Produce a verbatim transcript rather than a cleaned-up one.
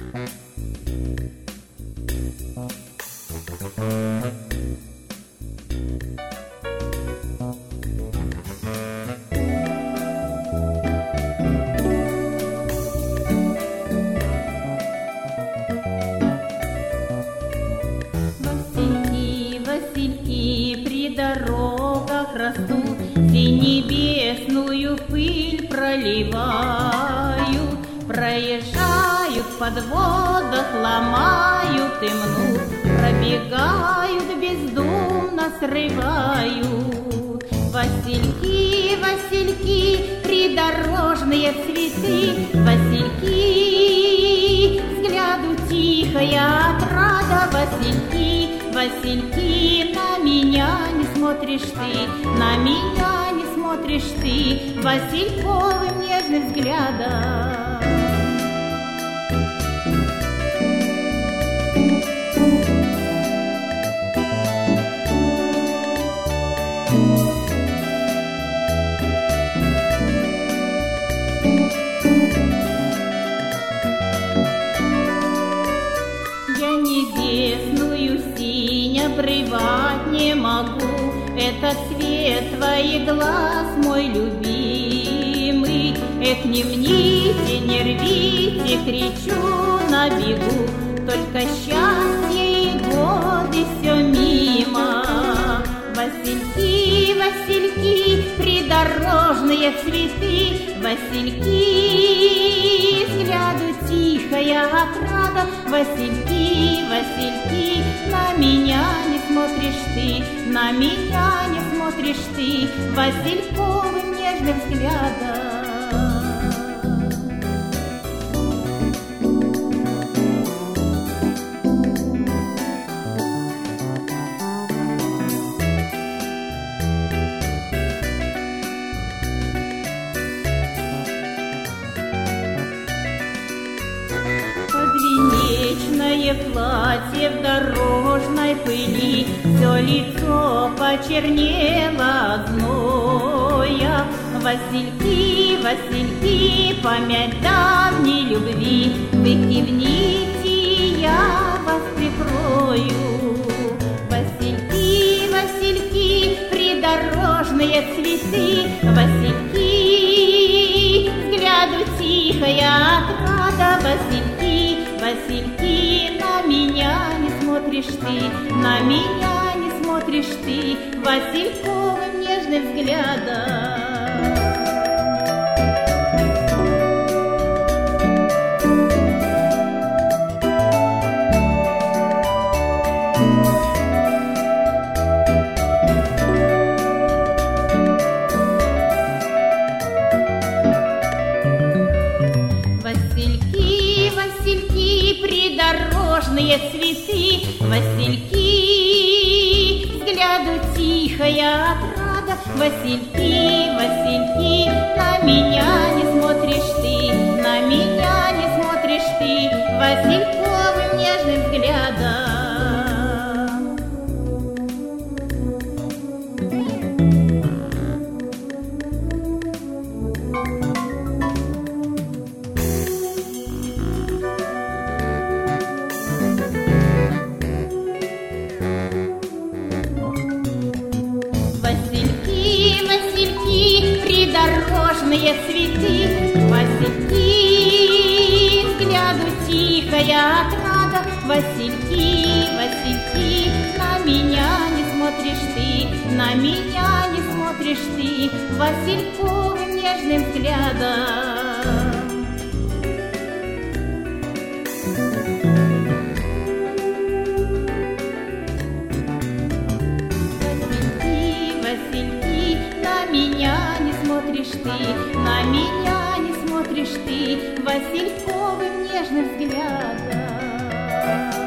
Васильки при дорогах растут, и небесную пыль проливают, проезжают в подводах, ломают и мнут, пробегают бездумно, срывают. Васильки, васильки, придорожные цветы, васильки, взгляду тихая отрада, васильки, васильки, на меня не смотришь ты, на меня не смотришь ты, васильковым нежным взглядом. Я небесную синь обрывать не могу, это цвет твоих глаз, мой любимый. Эх, не мните, не рвите, кричу на бегу, только счастье и годы все мимо. Васильки, васильки, придорожные цветы, васильки, взгляду тихая отрада, васильки, васильки, на меня не смотришь ты, на меня не смотришь ты, васильковым нежным взглядом. Подвенечное платье в дорожной пыли, все лицо почернело от зноя. Васильки, васильки, память давней любви, вы кивните, я вас прикрою. Васильки, васильки, придорожные цветы, васильки, взгляду тихая отрада, васильки, васильки, на меня не смотришь ты, на меня не смотришь ты, васильковым нежным взглядом. Васильки, васильки, придорожные цветы, васильки, взгляду тихая отрада, васильки, васильки, на меня не смотришь ты, на меня не смотришь ты, васильковым нежным взглядом. Васильки, васильки, придорожные цветы, васильки, взгляду тихая отрада, васильки, васильки, на меня не смотришь ты, на меня не смотришь ты, васильковым нежным взглядом. На меня не смотришь ты, на меня не смотришь ты, васильковым нежным взглядом.